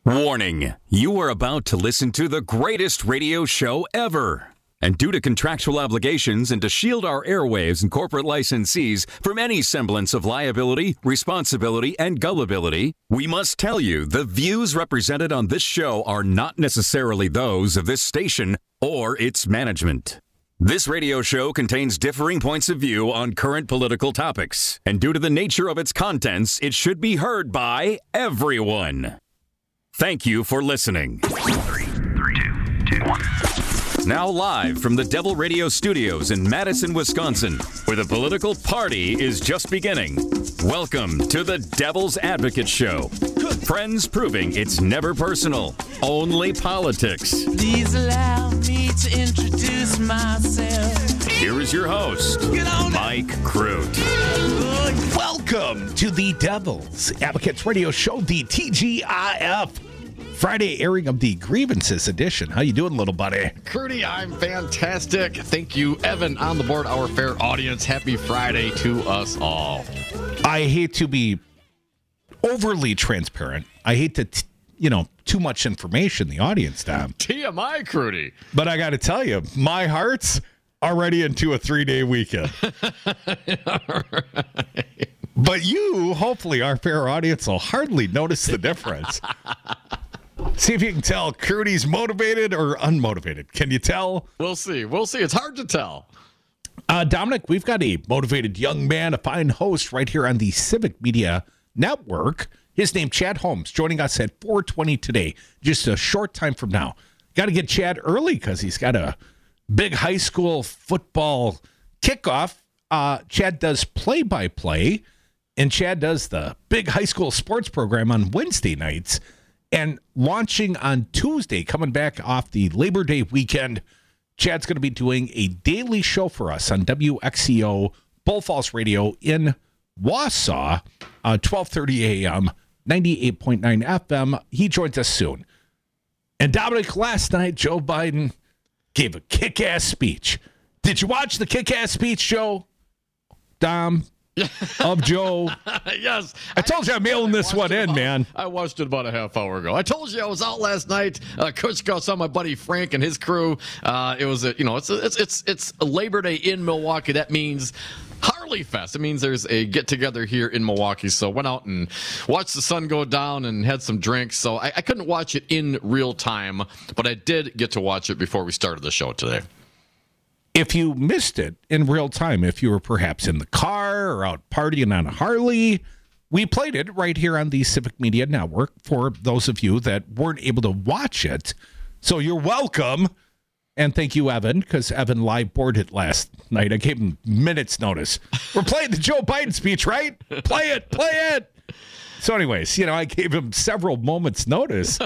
Warning, you are about to listen to the greatest radio show ever. And due to contractual obligations and to shield our airwaves and corporate licensees from any semblance of liability, responsibility, and gullibility, we must tell you the views represented on this show are not necessarily those of this station or its management. This radio show contains differing points of view on current political topics, and due to the nature of its contents, it should be heard by everyone. Thank you for listening. 3, 2, 1. Now live from the Devil Radio Studios in Madison, Wisconsin, where the political party is just beginning. Welcome to the Devil's Advocate Show. Friends proving it's never personal, only politics. Please allow me to introduce myself. Here is your host, Mike Crute. Welcome to the Devil's Advocates Radio Show, the TGIF Friday airing of the Grievances edition. How you doing, little buddy? Crudy, I'm fantastic. Thank you, Evan, on the board, our fair audience. Happy Friday to us all. I hate to be overly transparent. I hate to, too much information, the audience, Tom. TMI, Crudy. But I got to tell you, my heart's already into a 3-day weekend. Right. But you, hopefully, our fair audience will hardly notice the difference. See if you can tell Crudy's motivated or unmotivated. Can you tell? We'll see. It's hard to tell. Dominic, we've got a motivated young man, a fine host right here on the Civic Media Network. His name, Chad Holmes, joining us at 4:20 today, just a short time from now. Got to get Chad early because he's got a big high school football kickoff. Chad does play-by-play, and Chad does the big high school sports program on Wednesday nights. And launching on Tuesday, coming back off the Labor Day weekend, Chad's going to be doing a daily show for us on WXCO Bull Falls Radio in Wausau, 12:30 a.m., 98.9 FM. He joins us soon. And Dominic, last night, Joe Biden gave a kick-ass speech. Did you watch the kick-ass speech, Joe? Dom? Of Joe. Yes. I told you I'm mailing this one in, man. I watched it about a half hour ago. I told you I was out last night. Coach Gus saw my buddy Frank and his crew. It was it's a Labor Day in Milwaukee. That means Harley Fest. It means there's a get together here in Milwaukee. So went out and watched the sun go down and had some drinks. So I couldn't watch it in real time, but I did get to watch it before we started the show today. If you missed it in real time, if you were perhaps in the car or out partying on a Harley, we played it right here on the Civic Media Network for those of you that weren't able to watch it. So you're welcome. And thank you, Evan, because Evan live boarded it last night. I gave him minutes notice. We're playing the Joe Biden speech, right? Play it. So anyways, I gave him several moments notice.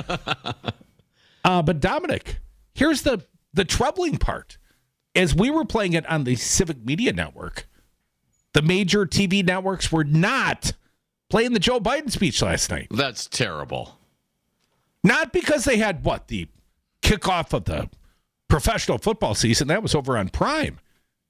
But Dominic, here's the troubling part. As we were playing it on the Civic Media Network, the major TV networks were not playing the Joe Biden speech last night. That's terrible. Not because they had, the kickoff of the professional football season. That was over on Prime.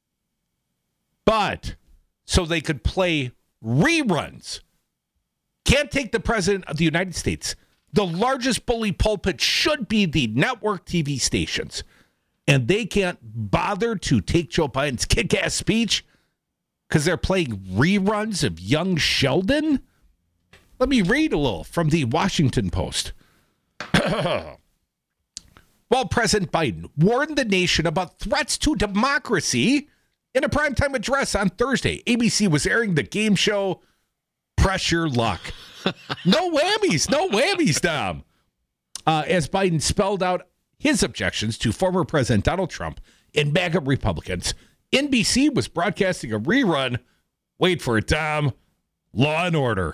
But so they could play reruns. Can't take the president of the United States. The largest bully pulpit should be the network TV stations. And they can't bother to take Joe Biden's kick-ass speech because they're playing reruns of Young Sheldon? Let me read a little from the Washington Post. While President Biden warned the nation about threats to democracy in a primetime address on Thursday, ABC was airing the game show Press Your Luck. No whammies, Dom. As Biden spelled out his objections to former President Donald Trump and MAGA Republicans, NBC was broadcasting a rerun. Wait for it, Tom. Law and Order.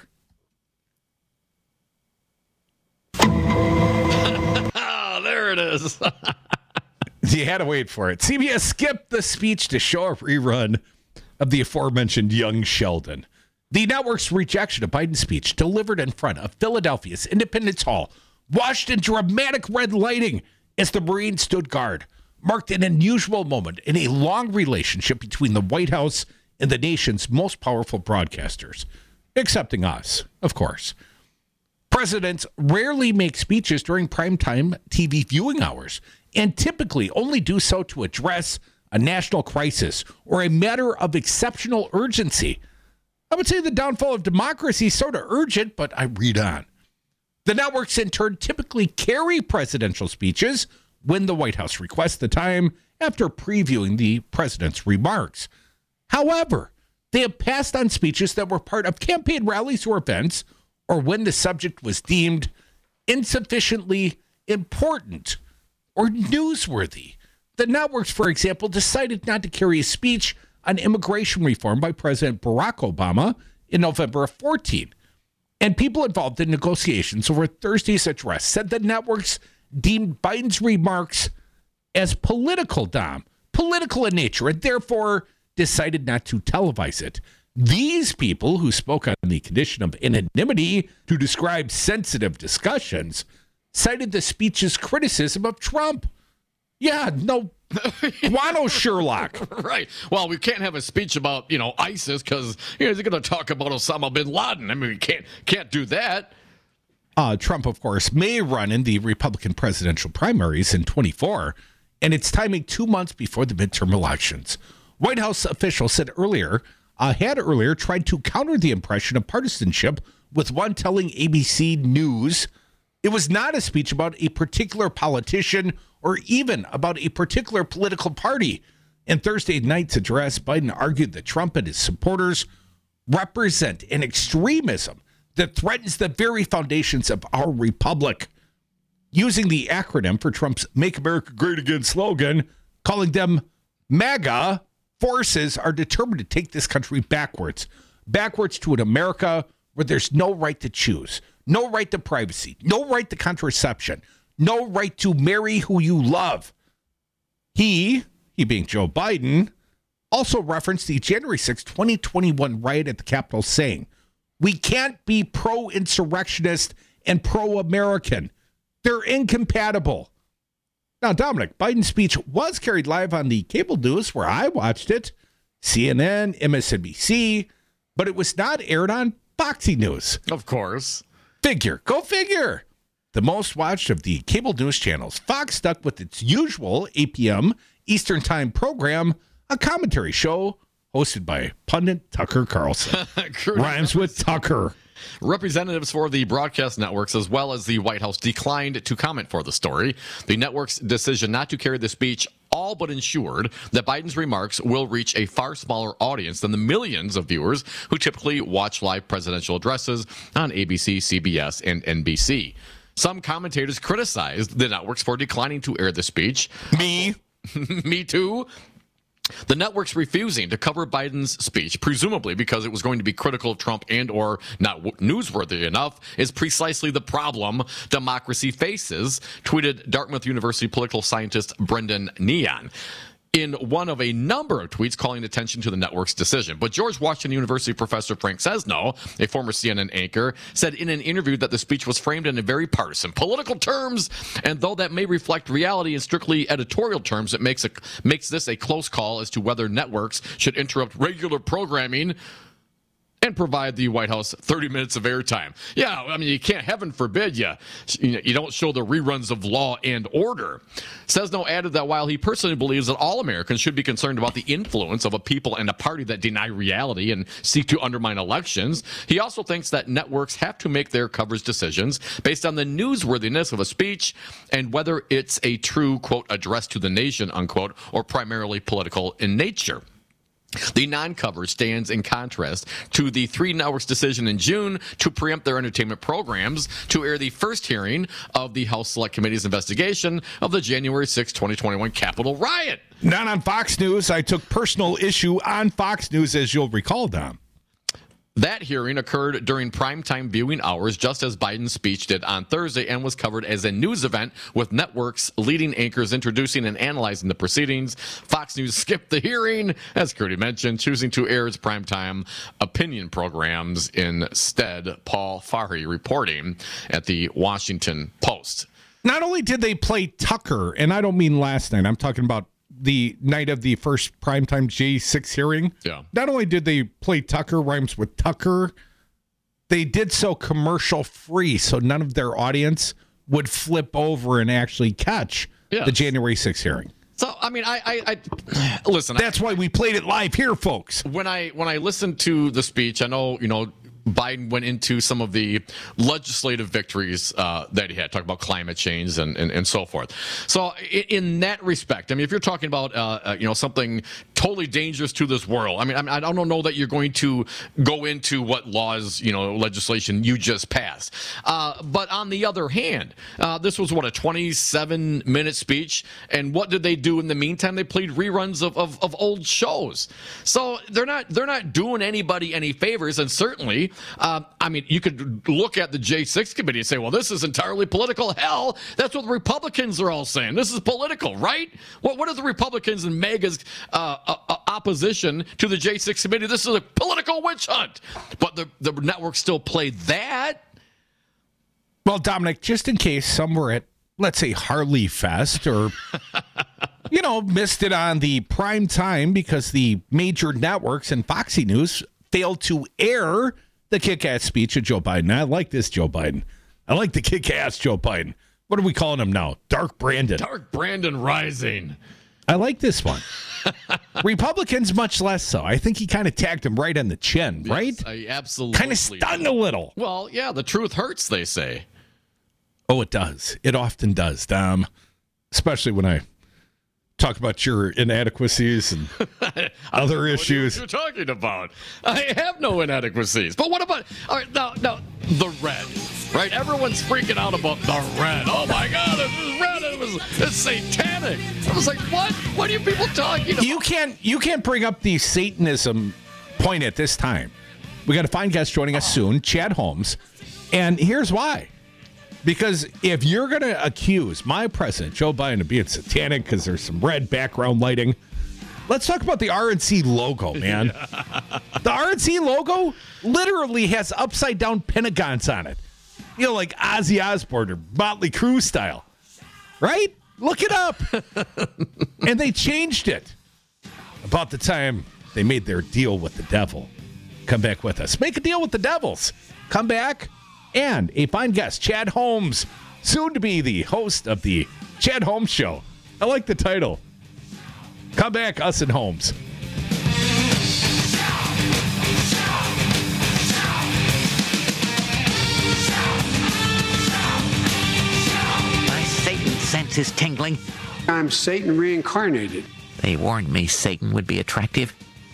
Oh, there it is. You had to wait for it. CBS skipped the speech to show a rerun of the aforementioned Young Sheldon. The network's rejection of Biden's speech, delivered in front of Philadelphia's Independence Hall, washed in dramatic red lighting as the Marines stood guard, marked an unusual moment in a long relationship between the White House and the nation's most powerful broadcasters, excepting us, of course. Presidents rarely make speeches during primetime TV viewing hours and typically only do so to address a national crisis or a matter of exceptional urgency. I would say the downfall of democracy is sort of urgent, but I read on. The networks, in turn, typically carry presidential speeches when the White House requests the time after previewing the president's remarks. However, they have passed on speeches that were part of campaign rallies or events, or when the subject was deemed insufficiently important or newsworthy. The networks, for example, decided not to carry a speech on immigration reform by President Barack Obama in November of 14. And people involved in negotiations over Thursday's address said the networks deemed Biden's remarks as political in nature, and therefore decided not to televise it. These people who spoke on the condition of anonymity to describe sensitive discussions cited the speech's criticism of Trump. Yeah, no guano Sherlock. Right. Well, we can't have a speech about, ISIS because they're going to talk about Osama bin Laden. I mean, we can't do that. Trump, of course, may run in the Republican presidential primaries in 24, and it's timing 2 months before the midterm elections. White House officials had earlier tried to counter the impression of partisanship with one telling ABC News it was not a speech about a particular politician or even about a particular political party. In Thursday night's address, Biden argued that Trump and his supporters represent an extremism that threatens the very foundations of our republic. Using the acronym for Trump's Make America Great Again slogan, calling them MAGA, forces are determined to take this country backwards to an America where there's no right to choose, no right to privacy, no right to contraception, no right to marry who you love. He being Joe Biden, also referenced the January 6, 2021 riot at the Capitol, saying, "We can't be pro-insurrectionist and pro-American. They're incompatible." Now, Dominic, Biden's speech was carried live on the cable news where I watched it, CNN, MSNBC, but it was not aired on Foxy News. Of course. Go figure. The most watched of the cable news channels, Fox stuck with its usual 8 p.m. Eastern Time program, a commentary show hosted by pundit Tucker Carlson. Rhymes with Tucker. Representatives for the broadcast networks as well as the White House declined to comment for the story. The network's decision not to carry the speech all but ensured that Biden's remarks will reach a far smaller audience than the millions of viewers who typically watch live presidential addresses on ABC, CBS, and NBC. Some commentators criticized the networks for declining to air the speech. Me too. The networks refusing to cover Biden's speech, presumably because it was going to be critical of Trump and or not newsworthy enough, is precisely the problem democracy faces, tweeted Dartmouth University political scientist Brendan Neon in one of a number of tweets calling attention to the network's decision. But George Washington University professor Frank Sesno, a former CNN anchor, said in an interview that the speech was framed in a very partisan political terms, and though that may reflect reality in strictly editorial terms, it makes this a close call as to whether networks should interrupt regular programming and provide the White House 30 minutes of airtime. Yeah, I mean, you can't, heaven forbid, you don't show the reruns of Law and Order. Sesno added that while he personally believes that all Americans should be concerned about the influence of a people and a party that deny reality and seek to undermine elections, he also thinks that networks have to make their coverage decisions based on the newsworthiness of a speech and whether it's a true, quote, address to the nation, unquote, or primarily political in nature. The non-cover stands in contrast to the three networks' decision in June to preempt their entertainment programs to air the first hearing of the House Select Committee's investigation of the January 6, 2021 Capitol riot. Not on Fox News. I took personal issue on Fox News, as you'll recall, Dom. That hearing occurred during primetime viewing hours, just as Biden's speech did on Thursday, and was covered as a news event with networks' leading anchors introducing and analyzing the proceedings. Fox News skipped the hearing, as Curdy mentioned, choosing to air its primetime opinion programs instead. Paul Farhi reporting at the Washington Post. Not only did they play Tucker, and I don't mean last night, I'm talking about the night of the first primetime J6 hearing. Yeah. Not only did they play Tucker, rhymes with Tucker, they did so commercial free, so none of their audience would flip over and actually catch the January 6th hearing. So, I mean, I listen. That's why we played it live here, folks. When I listened to the speech, I know, Biden went into some of the legislative victories that he had, talk about climate change and so forth. So in that respect, I mean, if you're talking about, something totally dangerous to this world, I mean, I don't know that you're going to go into what laws, legislation you just passed. But on the other hand, this was, a 27-minute speech. And what did they do in the meantime? They played reruns of old shows. So they're not doing anybody any favors. And certainly, I mean, you could look at the J6 committee and say, well, this is entirely political. Hell, that's what the Republicans are all saying. This is political, right? What are the Republicans and MAGA's opposition to the J6 committee? This is a political witch hunt. But the network still played that. Well, Dominic, just in case some were at, let's say, Harley Fest or, missed it on the prime time because the major networks and Foxy News failed to air the kick-ass speech of Joe Biden. I like this Joe Biden. I like the kick-ass Joe Biden. What are we calling him now? Dark Brandon. Dark Brandon Rising. I like this one. Republicans, much less so. I think he kind of tagged him right on the chin, right? Yes, absolutely. Kind of stunned a little. Well, yeah, the truth hurts, they say. Oh, it does. It often does, Dom. Especially when I talk about your inadequacies and other issues. What are you talking about? I have no inadequacies. But what about, all right, now, the red, right? Everyone's freaking out about the red. Oh, my God, it was red. It's satanic. I was like, what? What are you people talking about? You can't bring up the Satanism point at this time. We got a fine guest joining us soon, Chad Holmes. And here's why. Because if you're going to accuse my president, Joe Biden, of being satanic because there's some red background lighting, let's talk about the RNC logo, man. The RNC logo literally has upside-down pentagons on it. Like Ozzy Osbourne or Motley Crue style. Right? Look it up. And they changed it about the time they made their deal with the devil. Come back with us. Make a deal with the devils. Come back. And a fine guest, Chad Holmes, soon to be the host of the Chad Holmes Show. I like the title. Come back, us and Holmes. My Satan sense is tingling. I'm Satan reincarnated. They warned me Satan would be attractive.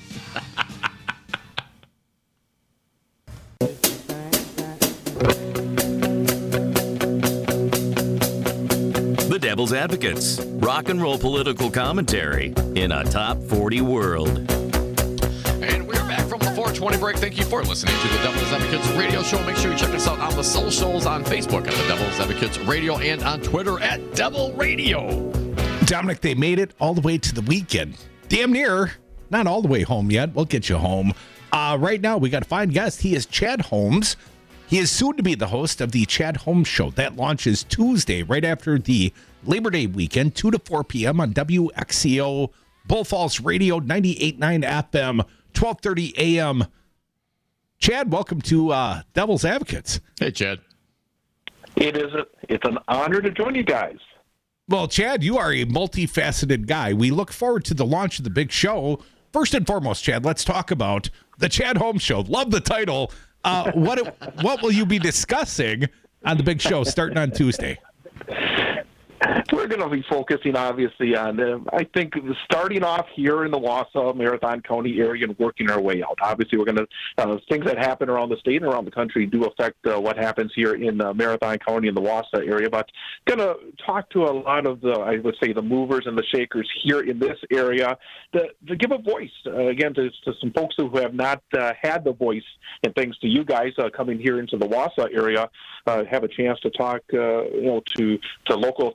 Devil's Advocates, rock and roll political commentary in a top 40 world. And we're back from the 420 break. Thank you for listening to the Devil's Advocates radio show. Make sure you check us out on the socials on Facebook at the Devil's Advocates radio and on Twitter at Devil Radio. Dominic, they made it all the way to the weekend. Damn near. Not all the way home yet. We'll get you home. Right now, we got a fine guest. He is Chad Holmes. He is soon to be the host of the Chad Holmes Show. That launches Tuesday, right after the Labor Day weekend, 2 to 4 p.m. on WXCO, Bull Falls Radio, 98.9 FM, 1230 a.m. Chad, welcome to Devil's Advocates. Hey, Chad. It's an honor to join you guys. Well, Chad, you are a multifaceted guy. We look forward to the launch of the big show. First and foremost, Chad, let's talk about the Chad Holmes Show. Love the title. What will you be discussing on the big show starting on Tuesday? We're going to be focusing, obviously, on, I think, starting off here in the Wausau, Marathon County area and working our way out. Obviously, we're going to, things that happen around the state and around the country do affect what happens here in Marathon County and the Wausau area, but going to talk to a lot of the, I would say, the movers and the shakers here in this area to give a voice, again, to some folks who have not had the voice, and thanks to you guys coming here into the Wausau area, have a chance to talk, to local officials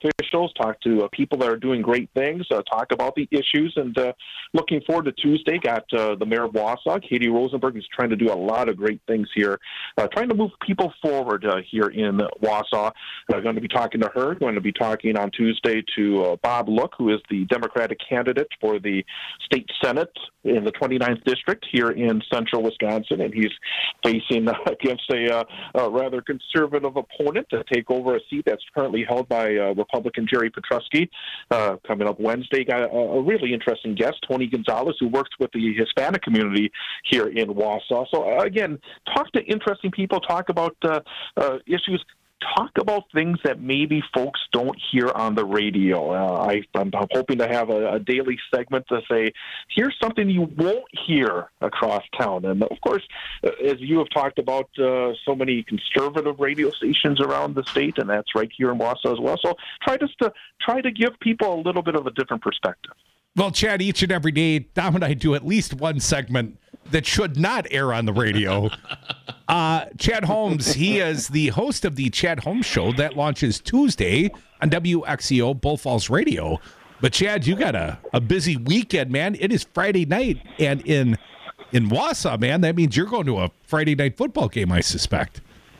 officials, talk to people that are doing great things, talk about the issues, and looking forward to Tuesday. Got the mayor of Wausau, Katie Rosenberg, is trying to do a lot of great things here, trying to move people forward here in Wausau. Going to be talking to her, going to be talking on Tuesday to Bob Look, who is the Democratic candidate for the state Senate in the 29th district here in central Wisconsin, and he's facing against a rather conservative opponent to take over a seat that's currently held by Republican Jerry Petrusky. Coming up Wednesday, got a really interesting guest, Tony Gonzalez, who works with the Hispanic community here in Wausau. So again, talk to interesting people, talk about issues, talk about things that maybe folks don't hear on the radio. I'm hoping to have a daily segment to say, here's something you won't hear across town. And, of course, as you have talked about so many conservative radio stations around the state, and that's right here in Wausau as well. So try to give people a little bit of a different perspective. Well, Chad, each and every day, Dom and I do at least one segment that should not air on the radio. Chad Holmes, he is the host of the Chad Holmes Show that launches Tuesday on WXEO Bull Falls Radio. But Chad, you got a busy weekend, man. It is Friday night, and in Wausau, man, that means you're going to a Friday night football game, I suspect.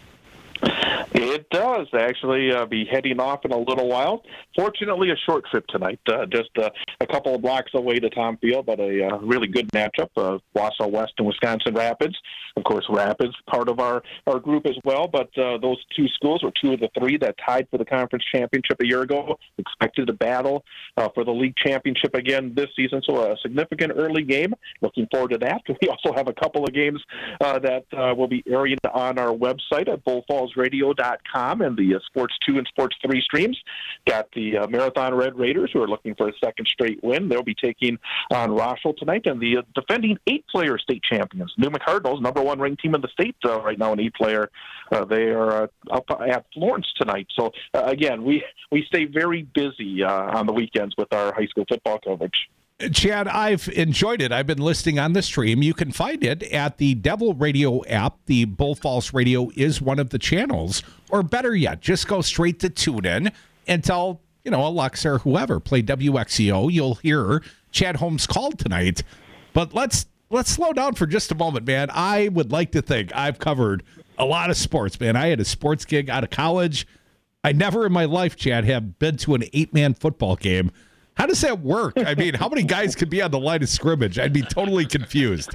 It does actually be heading off in a little while. Fortunately, a short trip tonight, just a couple of blocks away to Tom Field, but a really good matchup. Wausau West and Wisconsin Rapids. Of course, Rapids part of our group as well, but those two schools were two of the three that tied for the conference championship a year ago, expected to battle for the league championship again this season, so a significant early game. Looking forward to that. We also have a couple of games that will be airing on our website at bullfallsradio.com and the Sports 2 and Sports 3 streams. Got the Marathon Red Raiders, who are looking for a second straight win. They'll be taking on Rochelle tonight, and the defending 8-player state champions, Newman Cardinals, number 1 ranked team in the state right now, an 8-player. They are up at Florence tonight. So, again, we stay very busy on the weekends with our high school football coverage. Chad, I've enjoyed it. I've been listening on the stream. You can find it at the Devil Radio app. The Bull Falls Radio is one of the channels. Or better yet, just go straight to TuneIn and tell, Alexa or whoever, play WXEO. You'll hear Chad Holmes called tonight. But let's slow down for just a moment, man. I would like to think I've covered a lot of sports, man. I had a sports gig out of college. I never in my life, Chad, have been to an 8-man football game. How does that work? I mean, how many guys could be on the line of scrimmage? I'd be totally confused.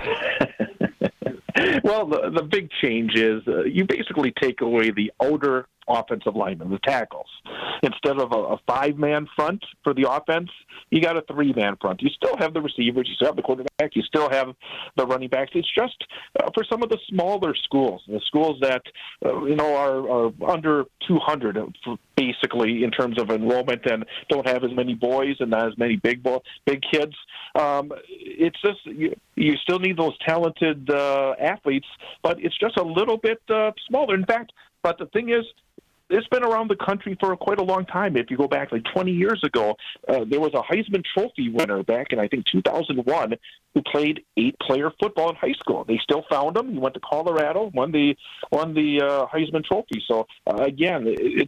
Well, the big change is you basically take away the outer offensive linemen, the tackles. Instead of a 5-man front for the offense, you got a 3-man front. You still have the receivers, you still have the quarterback, you still have the running backs. It's just for some of the smaller schools, the schools that are under 200 basically in terms of enrollment and don't have as many boys and not as many big kids. It's just you still need those talented athletes, but it's just a little bit smaller. In fact, but the thing is, it's been around the country for quite a long time. If you go back like 20 years ago, there was a Heisman Trophy winner back in, I think, 2001 who played 8-player football in high school. They still found him. He went to Colorado, won the Heisman Trophy. So, again,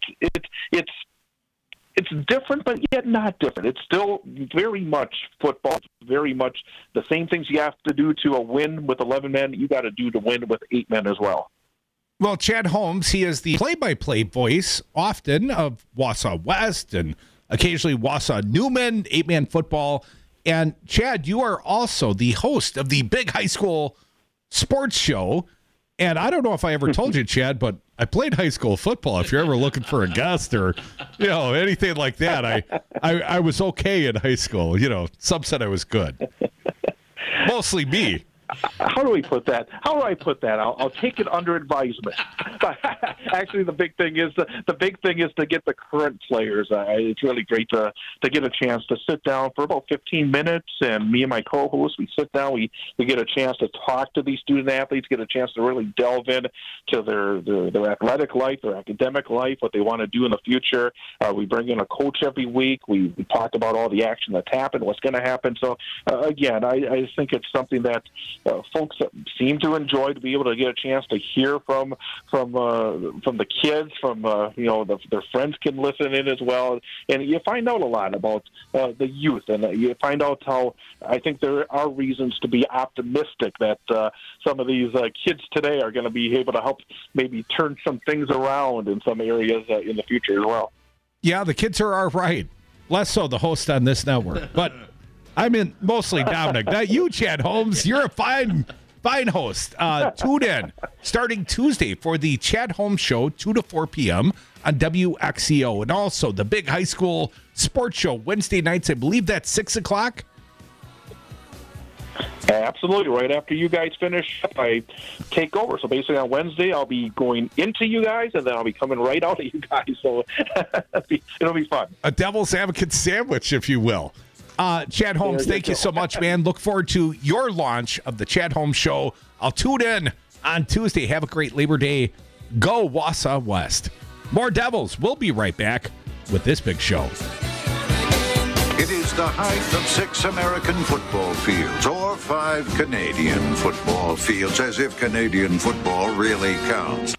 it's different, but yet not different. It's still very much football, very much the same things you have to do to a win with 11 men, you got to do to win with 8 men as well. Well, Chad Holmes, he is the play-by-play voice often of Wausau West and occasionally Wausau Newman, 8-man football. And Chad, you are also the host of the Big High School Sports Show. And I don't know if I ever told you, Chad, but I played high school football. If you're ever looking for a guest or, anything like that, I was okay in high school. Some said I was good. Mostly me. How do we put that? How do I put that? I'll take it under advisement. Actually, the big thing is to get the current players. It's really great to get a chance to sit down for about 15 minutes, and me and my co-host, we sit down. We get a chance to talk to these student athletes, get a chance to really delve in to their athletic life, their academic life, what they want to do in the future. We bring in a coach every week. We talk about all the action that's happened, what's going to happen. So again, I think it's something that folks seem to enjoy, to be able to get a chance to hear from from the kids, from their friends can listen in as well, and you find out a lot about the youth, and you find out how I think there are reasons to be optimistic that some of these kids today are going to be able to help maybe turn some things around in some areas in the future as well. Yeah, the kids are all right. Less so the host on this network, but I mean mostly Dominic. Not you, Chad Holmes. You're a fine host. Tune in starting Tuesday for the Chad Holmes Show, 2 to 4 p.m. on WXCO. And also the big high school sports show Wednesday nights. I believe that's 6 o'clock. Absolutely. Right after you guys finish up, I take over. So basically on Wednesday, I'll be going into you guys, and then I'll be coming right out of you guys. So it'll be fun. A devil's advocate sandwich, if you will. Chad Holmes, thank you so much, man. Look forward to your launch of the Chad Holmes Show. I'll tune in on Tuesday. Have a great Labor Day. Go Wausau West. More Devils. We'll be right back with this big show. It is the height of 6 American football fields or 5 Canadian football fields, as if Canadian football really counts.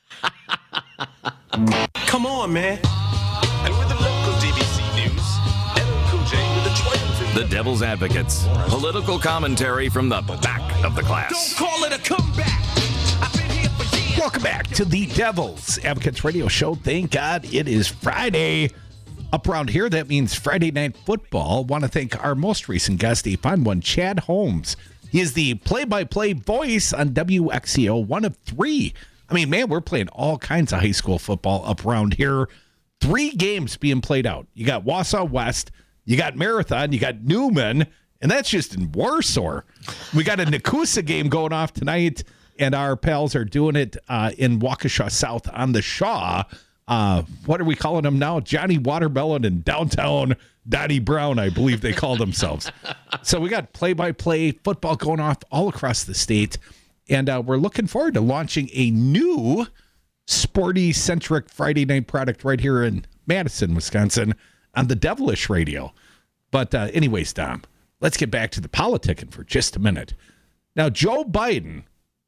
Come on, man. And with the local DBC News, LL Cool J with the triumphant... The Devil's Advocates. Political commentary from the back of the class. Don't call it a comeback. I've been here for years. Welcome back to the Devil's Advocates Radio Show. Thank God it is Friday. Up around here, that means Friday Night Football. Want to thank our most recent guest, a fine one, Chad Holmes. He is the play-by-play voice on WXCO, one of 3. I mean, man, we're playing all kinds of high school football up around here. 3 games being played out. You got Wausau West, you got Marathon, you got Newman, and that's just in Warsaw. We got a Nakusa game going off tonight, and our pals are doing it in Waukesha South on the Shaw. What are we calling them now? Johnny Watermelon and Downtown Donnie Brown, I believe they call themselves. So we got play-by-play football going off all across the state, and we're looking forward to launching a new sporty-centric Friday night product right here in Madison, Wisconsin on the Devilish Radio. But anyways, Dom, let's get back to the politicking for just a minute. Now, Joe Biden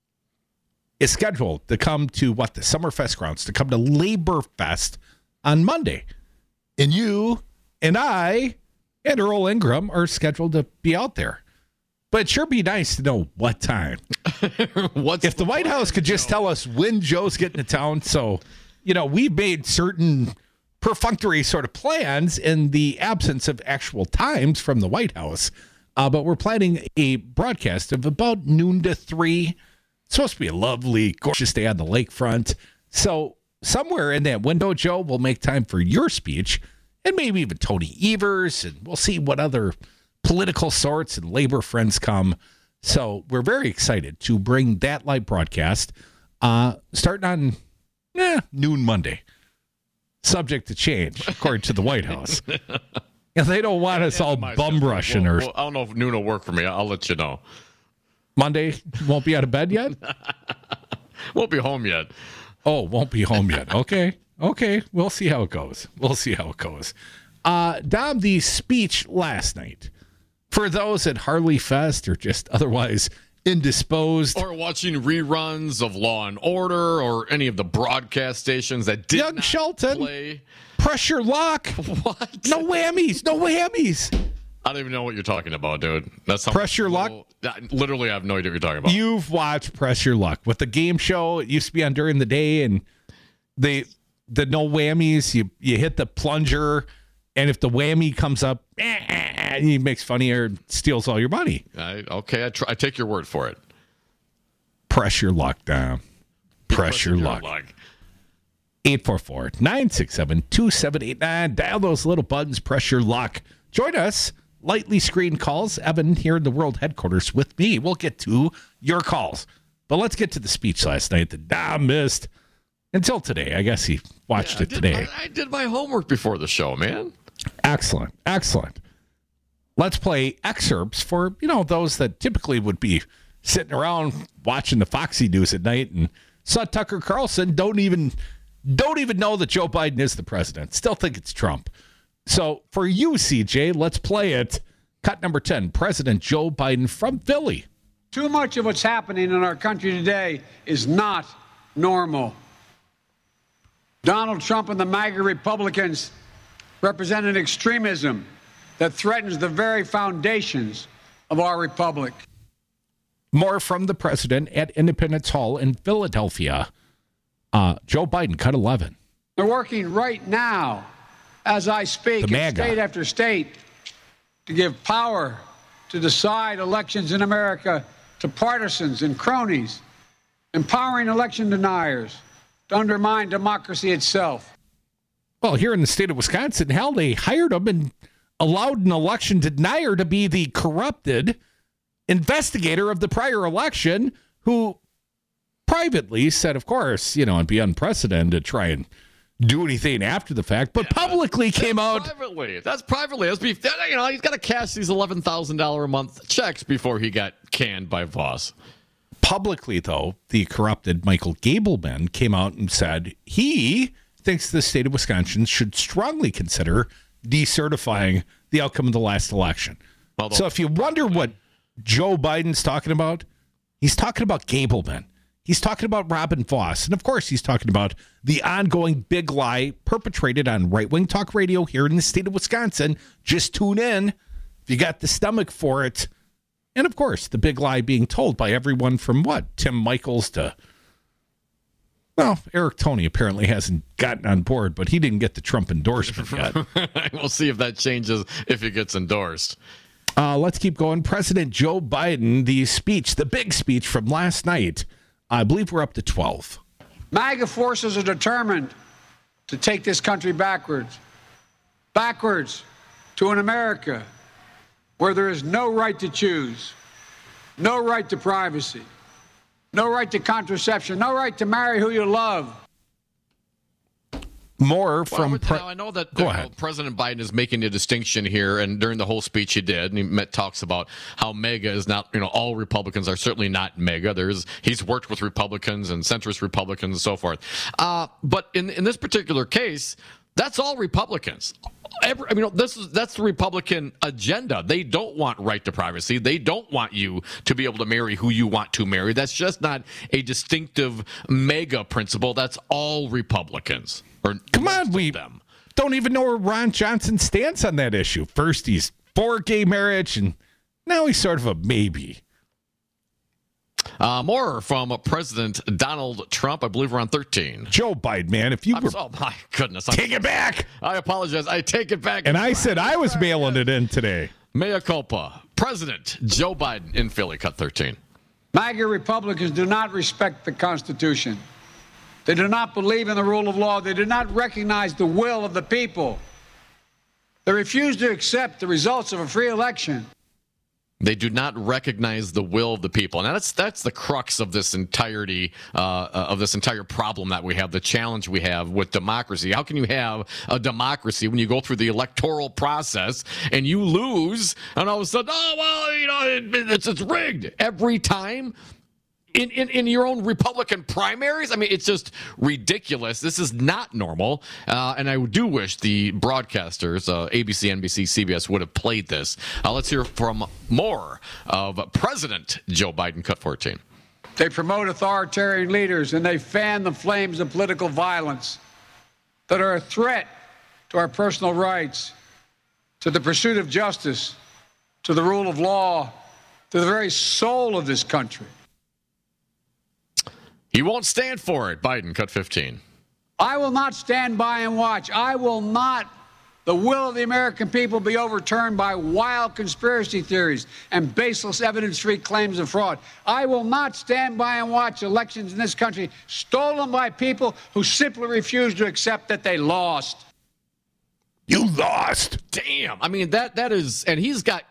is scheduled to come to the Summerfest grounds, to come to Labor Fest on Monday. And you and I and Earl Ingram are scheduled to be out there. But it'd sure be nice to know what time. If the White House could just tell us when Joe's getting to town. So, we've made certain perfunctory sort of plans in the absence of actual times from the White House. But we're planning a broadcast of about noon to 3. It's supposed to be a lovely, gorgeous day on the lakefront. So somewhere in that window, Joe, we'll make time for your speech and maybe even Tony Evers, and we'll see what other political sorts and labor friends come. So we're very excited to bring that live broadcast starting on noon Monday. Subject to change, according to the White House. And they don't want us all bum rushing or... Well, I don't know if noon will work for me. I'll let you know. Monday won't be out of bed yet? Won't be home yet. Oh, won't be home yet. Okay. We'll see how it goes. Dom, the speech last night, for those at Harley Fest or just otherwise indisposed, or watching reruns of Law and Order or any of the broadcast stations that did Young not Shelton, play. Pressure Lock. What? No whammies. I don't even know what you're talking about, dude. That's Pressure Luck. Literally, I have no idea what you're talking about. You've watched Pressure Luck with the game show. It used to be on during the day, and the no whammies. You hit the plunger, and if the whammy comes up, he makes funny or steals all your money. I take your word for it. Pressure Luck, Dom. Pressure Luck. 844-967-2789. Dial those little buttons. Pressure Luck. Join us. Lightly screened calls. Evan here in the world headquarters with me. We'll get to your calls. But let's get to the speech last night that Dom missed until today. I guess he watched it today. I did my homework before the show, man. Excellent. Let's play excerpts for, those that typically would be sitting around watching the Foxy News at night and saw Tucker Carlson, don't even know that Joe Biden is the president. Still think it's Trump. So for you, CJ, let's play it. Cut number 10, President Joe Biden from Philly. Too much of what's happening in our country today is not normal. Donald Trump and the MAGA Republicans represent an extremism that threatens the very foundations of our republic. More from the president at Independence Hall in Philadelphia. Joe Biden, cut 11. They're working right now, as I speak, in state after state, to give power to decide elections in America to partisans and cronies, empowering election deniers to undermine democracy itself. Well, here in the state of Wisconsin, hell, they hired him and allowed an election denier to be the corrupted investigator of the prior election who privately said, of course, it'd be unprecedented to try and do anything after the fact, but publicly came out. That's privately. He's got to cash these $11,000 a month checks before he got canned by Voss. Publicly, though, the corrupted Michael Gableman came out and said he thinks the state of Wisconsin should strongly consider decertifying the outcome of the last election. So if you wonder what Joe Biden's talking about, he's talking about Gableman. He's talking about Robin Voss. And, of course, he's talking about the ongoing big lie perpetrated on right-wing talk radio here in the state of Wisconsin. Just tune in if you got the stomach for it. And, of course, the big lie being told by everyone from Tim Michaels to, Eric Toney apparently hasn't gotten on board, but he didn't get the Trump endorsement yet. We'll see if that changes if he gets endorsed. Let's keep going. President Joe Biden, the big speech from last night, I believe we're up to 12. MAGA forces are determined to take this country backwards to an America where there is no right to choose, no right to privacy, no right to contraception, no right to marry who you love. More from... I know that President Biden is making a distinction here, and during the whole speech he did, and he talks about how MAGA is not, all Republicans are certainly not MAGA. He's worked with Republicans and centrist Republicans and so forth. But in this particular case, that's all Republicans. That's the Republican agenda. They don't want right to privacy. They don't want you to be able to marry who you want to marry. That's just not a distinctive MAGA principle. That's all Republicans. Come on, we don't even know where Ron Johnson stands on that issue. First, he's for gay marriage, and now he's sort of a maybe. More from President Donald Trump. I believe we're on 13. Joe Biden, man, oh, my goodness. Take it back. I apologize. I take it back. And I said I was mailing it in today. Mea culpa. President Joe Biden in Philly, cut 13. MAGA Republicans do not respect the Constitution. They do not believe in the rule of law. They do not recognize the will of the people. They refuse to accept the results of a free election. They do not recognize the will of the people. And that's the crux of this entire problem that we have, the challenge we have with democracy. How can you have a democracy when you go through the electoral process and you lose, and all of a sudden, it's rigged every time? In your own Republican primaries? I mean, it's just ridiculous. This is not normal. And I do wish the broadcasters, ABC, NBC, CBS, would have played this. Let's hear from more of President Joe Biden, cut 14. They promote authoritarian leaders, and they fan the flames of political violence that are a threat to our personal rights, to the pursuit of justice, to the rule of law, to the very soul of this country. He won't stand for it. Biden, cut 15. I will not stand by and watch. I will not, the will of the American people, be overturned by wild conspiracy theories and baseless evidence-free claims of fraud. I will not stand by and watch elections in this country stolen by people who simply refuse to accept that they lost. You lost. Damn. I mean, that is, and he's got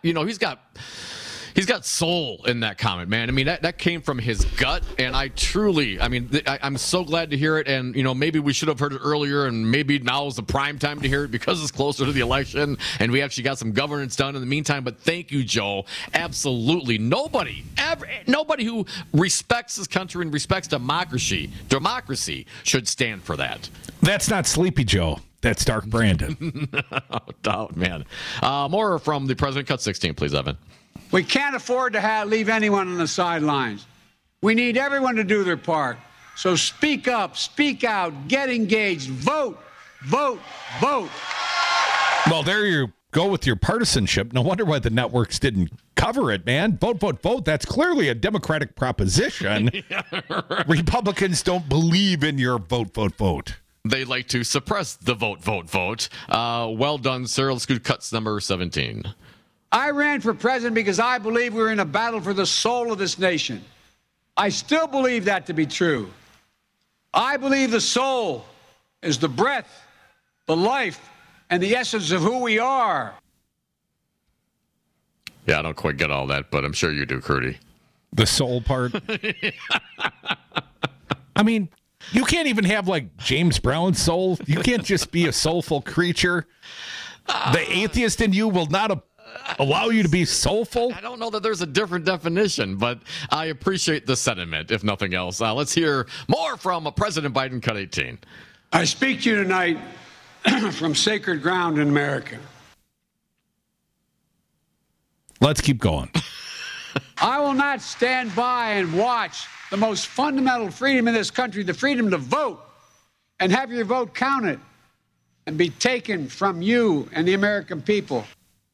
soul in that comment, man. I mean, that came from his gut, and I'm so glad to hear it. And, maybe we should have heard it earlier, and maybe now is the prime time to hear it because it's closer to the election, and we actually got some governance done in the meantime. But thank you, Joe. Absolutely. Nobody who respects this country and respects democracy should stand for that. That's not Sleepy Joe. That's Dark Brandon. No doubt, man. More from the president. Cut 16, please, Evan. We can't afford to leave anyone on the sidelines. We need everyone to do their part. So speak up, speak out, get engaged, vote, vote, vote. Well, there you go with your partisanship. No wonder why the networks didn't cover it, man. Vote, vote, vote. That's clearly a Democratic proposition. Yeah, right. Republicans don't believe in your vote, vote, vote. They like to suppress the vote, vote, vote. Well done, sir. Let's go to cuts number 17. I ran for president because I believe we're in a battle for the soul of this nation. I still believe that to be true. I believe the soul is the breath, the life, and the essence of who we are. Yeah, I don't quite get all that, but I'm sure you do, Curdy. The soul part? I mean, you can't even have, like, James Brown's soul. You can't just be a soulful creature. The atheist in you will not allow you to be soulful. I don't know that there's a different definition, but I appreciate the sentiment, if nothing else. Let's hear more from President Biden, cut 18. I speak to you tonight from sacred ground in America. Let's keep going. I will not stand by and watch the most fundamental freedom in this country, the freedom to vote, and have your vote counted and be taken from you and the American people.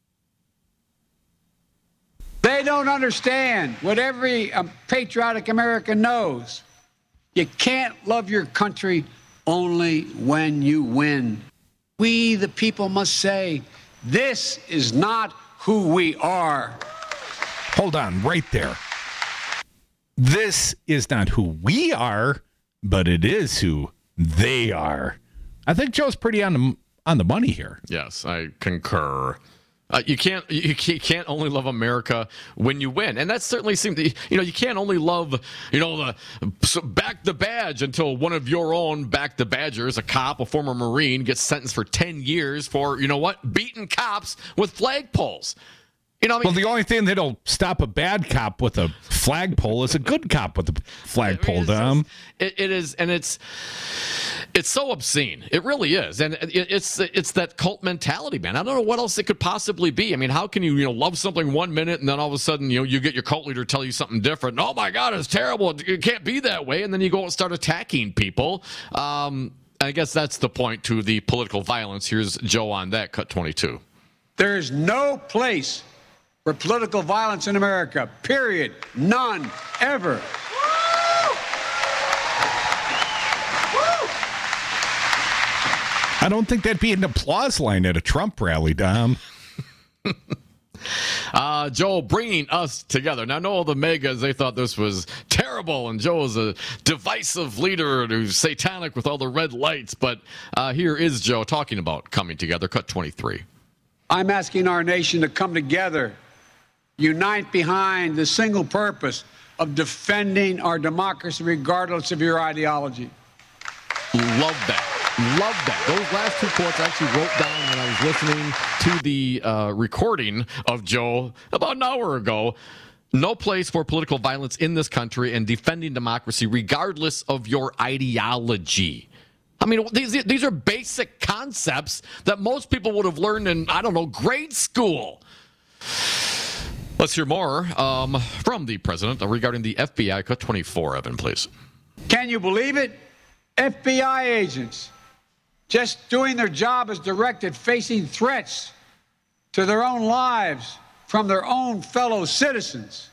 They don't understand what every patriotic American knows. You can't love your country only when you win. We, the people, must say, this is not who we are. Hold on, right there. This is not who we are, but it is who they are. I think Joe's pretty on the money here. Yes, I concur. You can't only love America when you win, and that certainly seems to, you can't only love back the badge until one of your own back the badgers, a cop, a former Marine, gets sentenced for 10 years for beating cops with flagpoles. Well, the only thing that'll stop a bad cop with a flagpole is a good cop with a flagpole. It is, and it's so obscene. It really is, and it's that cult mentality, man. I don't know what else it could possibly be. I mean, how can you love something 1 minute and then all of a sudden you get your cult leader tell you something different? Oh my God, it's terrible. It can't be that way, and then you go and start attacking people. I guess that's the point to the political violence. Here's Joe on that, cut 22. There is no place for political violence in America, period. None, ever. I don't think that'd be an applause line at a Trump rally, Dom. Joe bringing us together. Now, I know all the megas, they thought this was terrible, and Joe is a divisive leader who's satanic with all the red lights, but here is Joe talking about coming together, cut 23. I'm asking our nation to come together, unite behind the single purpose of defending our democracy regardless of your ideology. Love that. Love that. Those last two quotes I actually wrote down when I was listening to the recording of Joe about an hour ago. No place for political violence in this country and defending democracy regardless of your ideology. I mean, these are basic concepts that most people would have learned in, grade school. Let's hear more from the president regarding the FBI. Cut 24, Evan, please. Can you believe it? FBI agents just doing their job as directed, facing threats to their own lives from their own fellow citizens.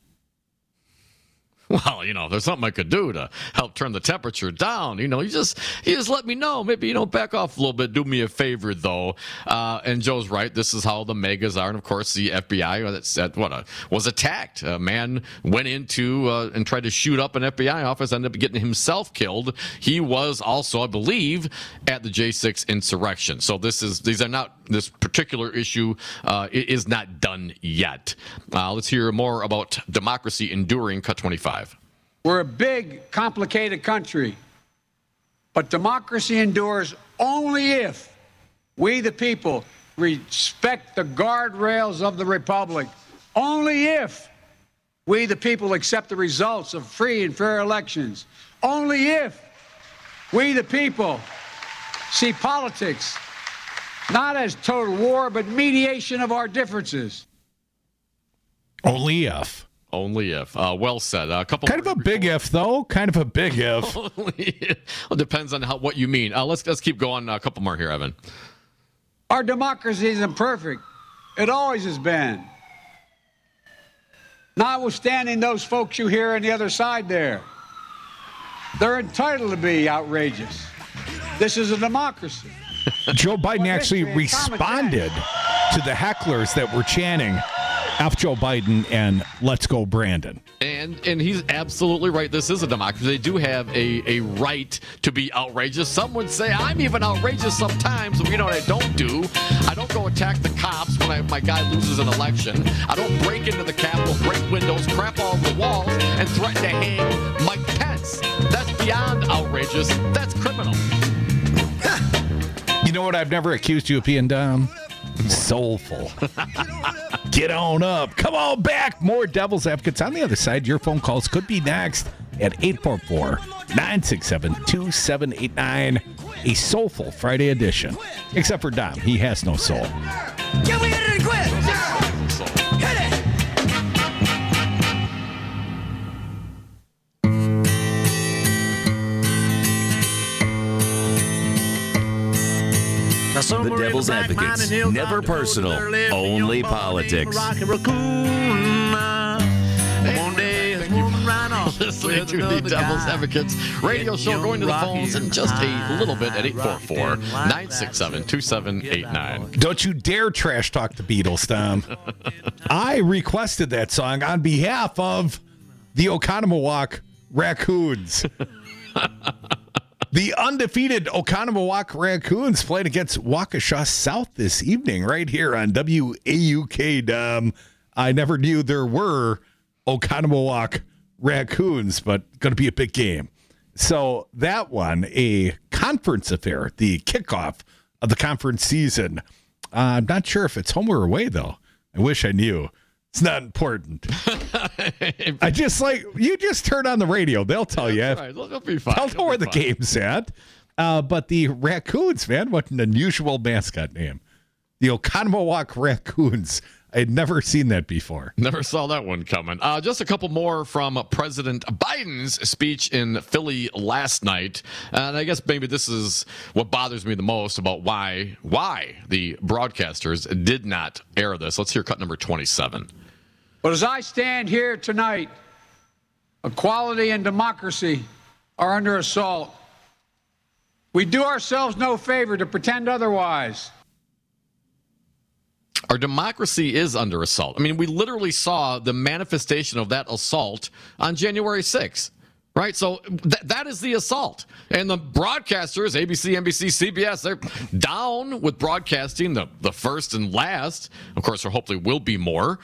Well, there's something I could do to help turn the temperature down. You just let me know. Maybe, back off a little bit. Do me a favor, though. And Joe's right. This is how the megas are. And, of course, the FBI was attacked. A man went into and tried to shoot up an FBI office, ended up getting himself killed. He was also, I believe, at the J6 insurrection. So this particular issue is not done yet. Let's hear more about democracy enduring, cut 25. We're a big, complicated country, but democracy endures only if we, the people, respect the guardrails of the republic. Only if we, the people, accept the results of free and fair elections. Only if we, the people, see politics not as total war, but mediation of our differences. Only if. Only if. Well said. A couple. Kind of a big if, though. Kind of a big if. Well, depends on what you mean. Let's keep going. A couple more here, Evan. Our democracy isn't perfect. It always has been. Notwithstanding those folks you hear on the other side there. They're entitled to be outrageous. This is a democracy. Joe Biden actually responded to the hecklers that were chanting F Joe Biden and let's go Brandon. And he's absolutely right. This is a democracy. They do have a right to be outrageous. Some would say I'm even outrageous sometimes. You know what I don't do? I don't go attack the cops when my guy loses an election. I don't break into the Capitol, break windows, crap all over the walls, and threaten to hang Mike Pence. That's beyond outrageous. That's criminal. You know what I've never accused you of being, Dom? Soulful. Get on up. Come on back. More Devil's Advocates on the other side. Your phone calls could be next at 844-967-2789. A soulful Friday edition. Except for Dom. He has no soul. Can we hit it and quit? Hit it! The Devil's Advocates. Never personal, only politics. Listening to the Devil's Advocates radio show, going to the phones in just a little bit at 844-967-2789. Don't you dare trash talk the Beatles, Tom. I requested that song on behalf of the Oconomowoc Raccoons. The undefeated Oconomowoc Raccoons playing against Waukesha South this evening right here on WAUK. I never knew there were Oconomowoc Raccoons, but going to be a big game. So that one, a conference affair, the kickoff of the conference season. I'm not sure if it's home or away, though. I wish I knew. It's not important. I just you just turn on the radio. They'll tell you. Right. They'll be fine. They'll know where the game's at. But the Raccoons, man, what an unusual mascot name. The Oconomowoc Raccoons. I had never seen that before. Never saw that one coming. Just a couple more from President Biden's speech in Philly last night. And I guess maybe this is what bothers me the most about why the broadcasters did not air this. Let's hear cut number 27. But as I stand here tonight, equality and democracy are under assault. We do ourselves no favor to pretend otherwise. Our democracy is under assault. I mean, we literally saw the manifestation of that assault on January 6th, right? So that is the assault. And the broadcasters, ABC, NBC, CBS, they're down with broadcasting the first and last. Of course, there hopefully will be more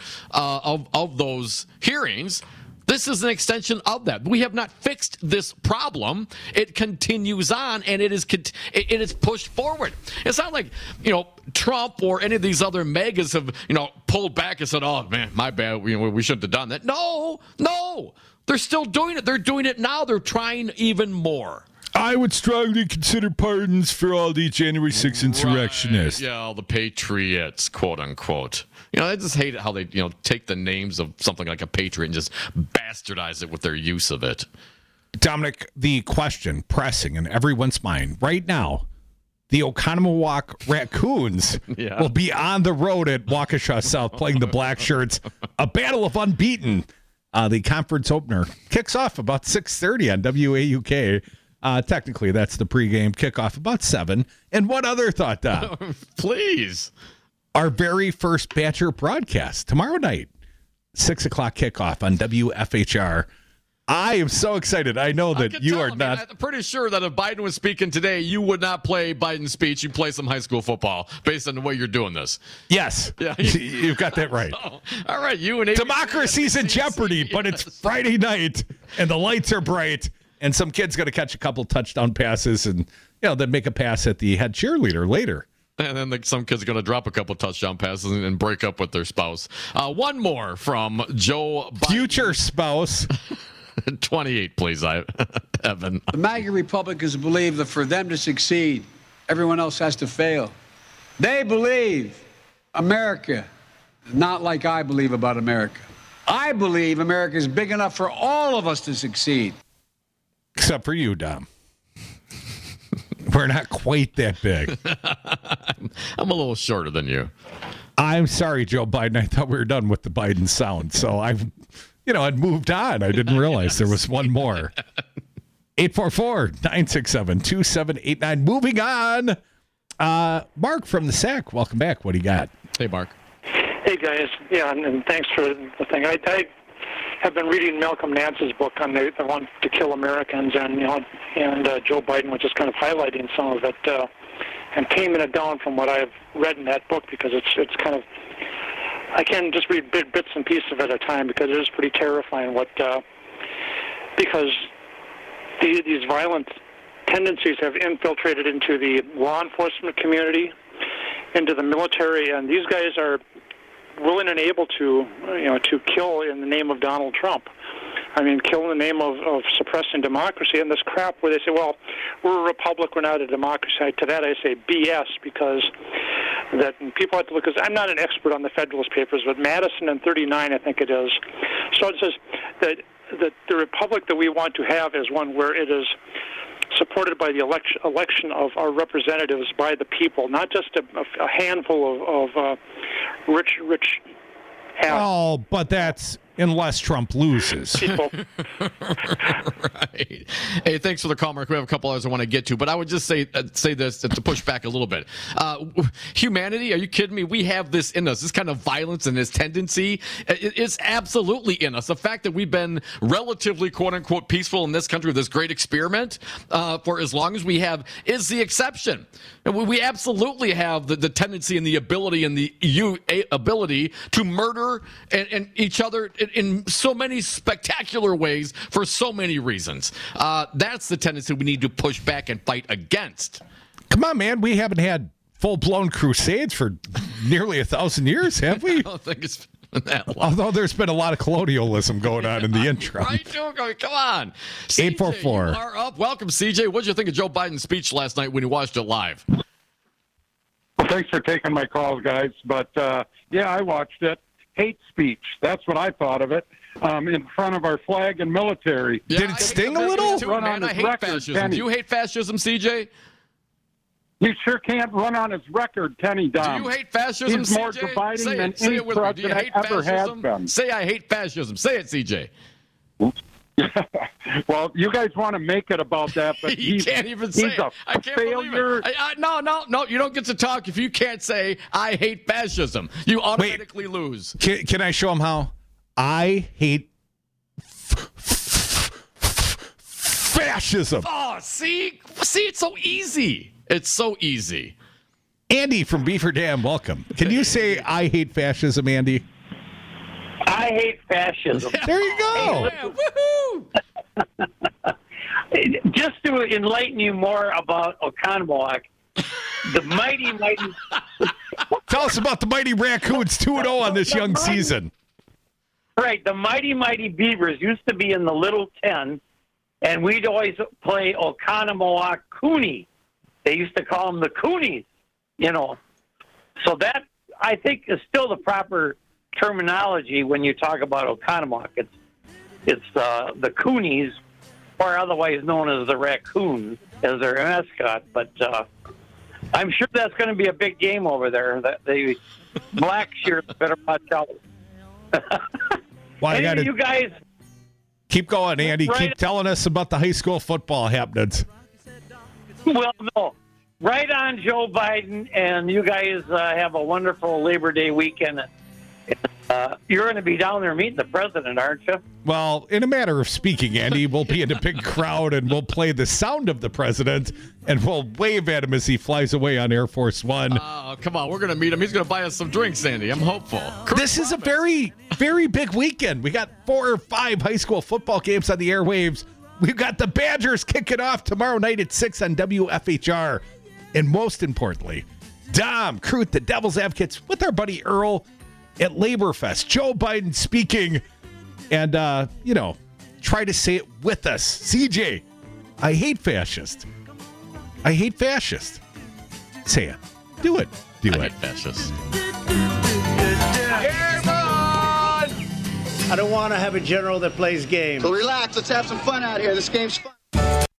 of those hearings. This is an extension of that. We have not fixed this problem. It continues on, and it is pushed forward. It's not like, Trump or any of these other megas have, pulled back and said, oh, man, my bad, we shouldn't have done that. No. They're still doing it. They're doing it now. They're trying even more. I would strongly consider pardons for all the January 6th insurrectionists. Right. Yeah, all the patriots, quote unquote. I just hate how they, take the names of something like a patriot and just bastardize it with their use of it. Dominic, the question pressing in everyone's mind right now, the Oconomowoc Raccoons will be on the road at Waukesha South playing the Black Shirts, a battle of unbeaten. The conference opener kicks off about 6:30 on WAUK. Technically, that's the pregame kickoff about 7. And one other thought, Dom. Please. Our very first Badger broadcast tomorrow night, 6 o'clock kickoff on WFHR. I am so excited. I know that you are not. I'm pretty sure that if Biden was speaking today, you would not play Biden's speech. You'd play some high school football based on the way you're doing this. Yes. Yeah. You've got that right. So, all right. You and ABC, democracy's in jeopardy, but it's Friday night and the lights are bright. And some kid's going to catch a couple touchdown passes and, then make a pass at the head cheerleader later. And then some kid's going to drop a couple touchdown passes and break up with their spouse. One more from Joe Biden. Future spouse. 28, please, Evan. The MAGA Republicans believe that for them to succeed, everyone else has to fail. They believe America, not like I believe about America. I believe America is big enough for all of us to succeed. Except for you, Dom. We're not quite that big. I'm a little shorter than you. I'm sorry, Joe Biden. I thought we were done with the Biden sound. So I'd moved on. I didn't realize there was one more. 844-967-2789. Moving on. Mark from the SAC. Welcome back. What do you got? Hey, Mark. Hey, guys. Yeah, and thanks for the thing. I have been reading Malcolm Nance's book on the want to kill Americans, and Joe Biden was just kind of highlighting some of it and taming it down from what I've read in that book, because it's kind of, I can just read bits and pieces of it at a time, because it is pretty terrifying because these violent tendencies have infiltrated into the law enforcement community, into the military, and these guys are willing and able to kill in the name of Donald Trump. I mean, kill in the name of suppressing democracy, and this crap where they say, well, we're a republic, we're not a democracy. To that I say BS, because that people have to look, because I'm not an expert on the Federalist Papers, but Madison in 39, I think it is. So it says that the republic that we want to have is one where it is supported by the election of our representatives by the people, not just a handful of rich. Oh, but that's unless Trump loses. Right. Hey, thanks for the call, Mark. We have a couple others I want to get to, but I would just say this to push back a little bit. Humanity, are you kidding me? We have this in us, this kind of violence and this tendency. It's absolutely in us. The fact that we've been relatively, quote unquote, peaceful in this country with this great experiment for as long as we have is the exception. And we absolutely have the tendency and the ability to murder and each other in so many spectacular ways for so many reasons. That's the tendency we need to push back and fight against. Come on, man. We haven't had full-blown crusades for nearly 1,000 years, have we? I don't think it's been that long. Although there's been a lot of colonialism going on in the interim. Right, come on. 844. You are up. Welcome, CJ. What did you think of Joe Biden's speech last night when you watched it live? Well, thanks for taking my calls, guys. But, yeah, I watched it. Hate speech. That's what I thought of it. In front of our flag and military. Yeah, did it sting a little? Too, man, I hate fascism. Do you hate fascism, CJ? He sure can't run on his record, Kenny Dom. Do you hate fascism, He's more CJ? dividing Say than it. Say any it with me. Do you hate president ever has fascism? been. Say I hate fascism. Say it, CJ. Well, you guys want to make it about that, but you can't even say he's a I can't failure. believe it. No, you don't get to talk if you can't say I hate fascism. You automatically lose. Can I show him how? I hate fascism. Oh, see, it's so easy. It's so easy. Andy from Beaver Dam, welcome. Can you say I hate fascism, Andy? I hate fascism. There you go. Woohoo! Just to enlighten you more about Oconomowoc, the mighty. Tell us about the Mighty Raccoons 2-0 on this young season. Right, the mighty Beavers used to be in the Little 10, and we'd always play Oconomowoc Cooney. They used to call them the Coonies, So that, I think, is still the proper terminology when you talk about Oconomowoc. It's the Coonies, or otherwise known as the Raccoons, as their mascot. But I'm sure that's going to be a big game over there. The Blackshears better watch out. Well, you guys keep going, Andy. Right. Keep telling us about the high school football happenings. Well, no. Right on, Joe Biden, and you guys have a wonderful Labor Day weekend. You're going to be down there meeting the president, aren't you? Well, in a matter of speaking, Andy, we'll be in a big crowd and we'll play the sound of the president and we'll wave at him as he flies away on Air Force One. Oh, come on. We're going to meet him. He's going to buy us some drinks, Andy. I'm hopeful. This is a very, very big weekend. We got 4 or 5 high school football games on the airwaves. We've got the Badgers kicking off tomorrow night at 6 on WFHR. And most importantly, Dom, Crute, the Devil's Advocates with our buddy Earl at LaborFest. Joe Biden speaking and, try to say it with us. CJ, I hate fascist. I hate fascist. Say it. Do it. I hate fascist. I don't want to have a general that plays games. So relax. Let's have some fun out here. This game's fun.